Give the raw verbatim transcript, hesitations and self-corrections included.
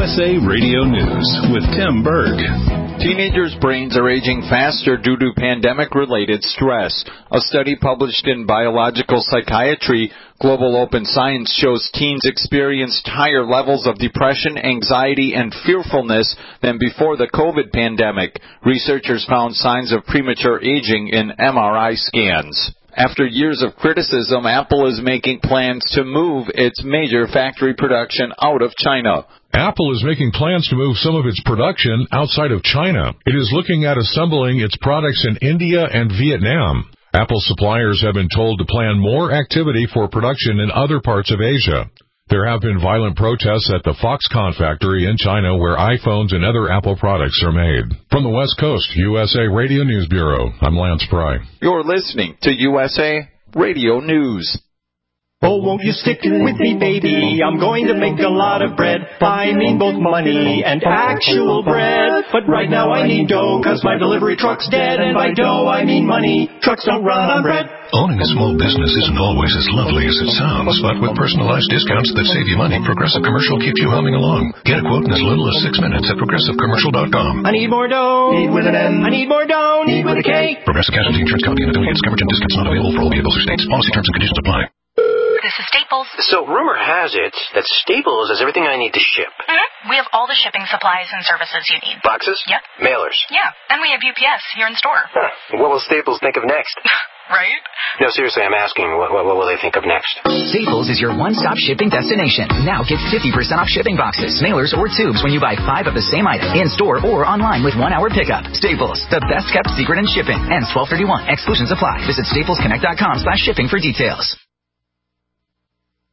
U S A Radio News with Tim Berg. Teenagers' brains are aging faster due to pandemic-related stress. A study published in Biological Psychiatry, Global Open Science shows teens experienced higher levels of depression, anxiety, and fearfulness than before the COVID pandemic. Researchers found signs of premature aging in M R I scans. After years of criticism, Apple is making plans to move its major factory production out of China. Apple is making plans to move some of its production outside of China. It is looking at assembling its products in India and Vietnam. Apple suppliers have been told to plan more activity for production in other parts of Asia. There have been violent protests at the Foxconn factory in China where iPhones and other Apple products are made. From the West Coast, U S A Radio News Bureau, I'm Lance Pry. You're listening to U S A Radio News. Oh, won't you stick with me, baby? I'm going to make a lot of bread. I mean both money and actual bread. But right now I need dough, cause my delivery truck's dead. And by dough I mean money. Trucks don't run on bread. Owning a small business isn't always as lovely as it sounds, but with personalized discounts that save you money, Progressive Commercial keeps you humming along. Get a quote in as little as six minutes at progressive commercial dot com. I need more dough. Need with an N. I need more dough. Need with a K. Progressive Casualty Insurance Company and affiliates. Coverage and discounts not available for all vehicles or states. Policy terms and conditions apply. This is Staples. So rumor has it that Staples has everything I need to ship. Mm-hmm. We have all the shipping supplies and services you need. Boxes? Yep. Mailers? Yeah, and we have U P S here in store. Huh. What will Staples think of next? Right? No, seriously, I'm asking, what, what, what will they think of next? Staples is your one-stop shipping destination. Now get fifty percent off shipping boxes, mailers, or tubes when you buy five of the same item in-store or online with one-hour pickup. Staples, the best-kept secret in shipping. Ends twelve thirty-one. Exclusions apply. Visit staples connect dot com slash shipping for details.